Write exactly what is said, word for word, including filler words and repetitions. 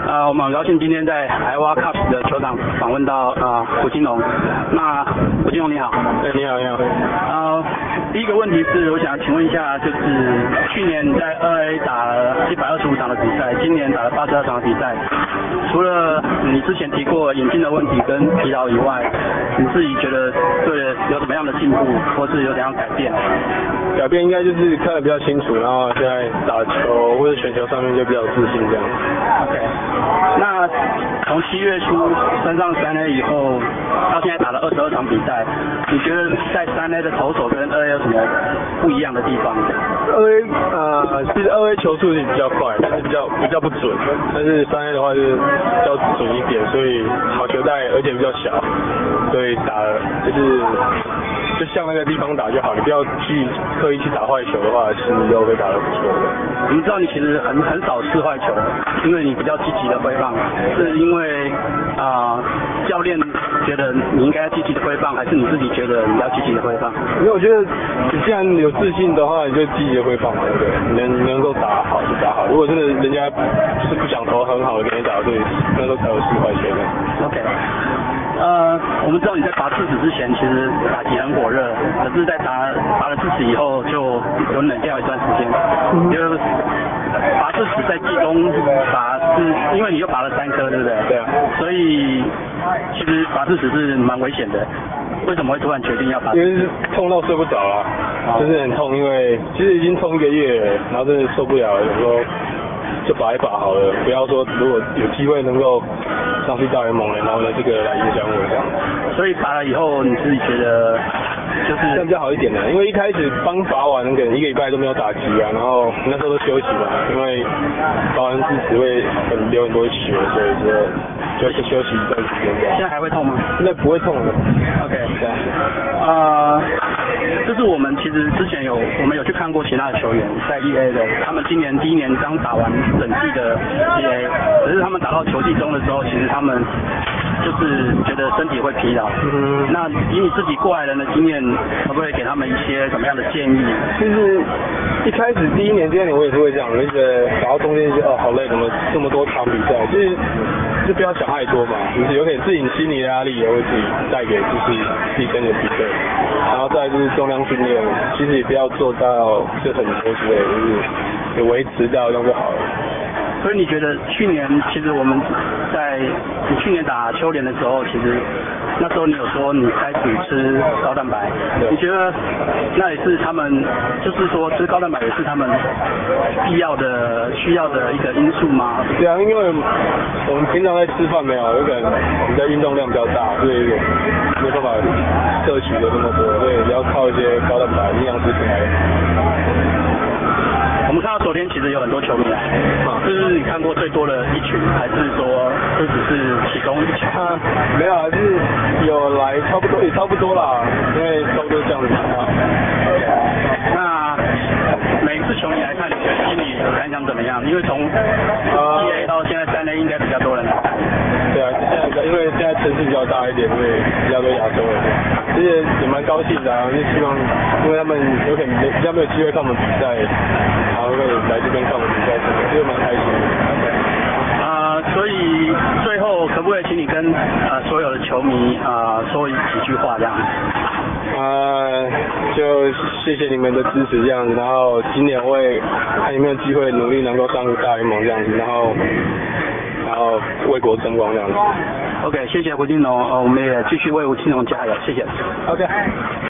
呃，我们很高兴今天在海蛙 Cup 的球场访问到呃胡金龙。那胡金龙你好。 哎，你好，你好。 呃，第一个问题是，我想请问一下，就是去年在二 A 打了一百二十五场的比赛，今年打了八十二场的比赛，除了你之前提过眼睛的问题跟疲劳以外，你自己觉得对有什么样的进步，或是有怎样改变？ 改变应该就是看得比较清楚，然后现在打球或者选球上面就比较有自信这样。 OK， 那从七月初升上三 A 以后，到现在打了二十二场比赛，你觉得在三 A 的投手跟二 A 有什么不一样的地方？ 二 A 呃，其实二 A 球速是比较快，但是比较比较不准，但是三 A 的话就是比较准一点，所以好球带而且比较小，所以打就是就像那个地方打就好，你不要去刻意去打坏球的话，其实你都会打得不错的。 我们知道你其实很很少试坏球，因为你比较积极的挥棒，是因为啊、呃、教练觉得你应该积极的挥棒，还是你自己觉得你要积极的挥棒？ 因为我觉得你既然有自信的话，你就积极的挥棒嘛，对不对？能能够打好就打好。如果真的人家就是不想投很好的给你打，对，那时候才有试坏球的。 OK。呃，我们知道你在拔智齿之前其实打击很火热，可是在打拔了智齿以后就有冷掉一段时间。嗯、就拔智齿在季中拔是，因为你又拔了三颗，对不对？ 对啊。 所以其实拔智齿是蛮危险的。为什么会突然决定要拔？ 因为是痛到睡不着啊，就是很痛，因为其实已经痛一个月了，然后真的受不了了，有时候就拔一拔好了，不要说如果有机会能够上去大联盟了，然后呢这个来影响我这样。 所以拔了以后，你自己觉得就是这样比较好一点的，因为一开始刚拔完可能一个礼拜都没有打击啊，然后那时候都休息嘛，因为拔完智齿会很流很多血，所以说就休息一段时间这样。 现在还会痛吗？ 现在不会痛了。 OK， 对。呃，就是我们其实之前有我们有去看过其他的球员在 E A 的，他们今年第一年刚打完整季的 E A， 可是他们打到球季中的时候，其实他们就是觉得身体会疲劳。嗯。那以你自己过来人的经验，可不可以给他们一些什么样的建议？ 就是一开始第一年、第二年我也是会这样，就觉得打到中间就哦好累，怎么这么多场比赛？就是就不要想太多嘛，就是有点自己心理压力也会自己带给就是自己身体的疲惫，然后再来就是重量训练，其实也不要做到就很多之类的，就是有维持到这样就好了。 所以你觉得去年其实我们在你去年打秋联的时候，其实那时候你有说你开始吃高蛋白，你觉得那也是他们就是说吃高蛋白也是他们必要的需要的一个因素吗？ 对啊，因为我们平常在吃饭没有，有可能你的运动量比较大，所以没办法摄取的那么多，所以要靠一些高蛋白营养食品来。 我们看到昨天其实有很多球迷来，这是你看过最多的一群，还是说这只是其中一群？ 啊，没有啊，就是有来差不多也差不多啦，因为差不多这样子啊。 那每一次球迷来看，你觉得心里感想怎么样？因为从 E A 到现在三 A 应该比较多人来看。 对啊，现在因为现在城市比较大一点，所以比较多亚洲人，而且也蛮高兴的啊，就希望因为他们有可能没比较没有机会看我们比赛，然后会来这边看我们比赛，就蛮开心的。 啊、呃，所以最后可不可以请你跟呃所有的球迷啊、呃、说几句话这样？ 呃，就谢谢你们的支持这样子，然后今年我会看有没有机会努力能够上入大联盟这样子，然后然后为国争光这样子。 OK， 谢谢胡金龙，呃，我们也继续为胡金龙加油，谢谢。 OK。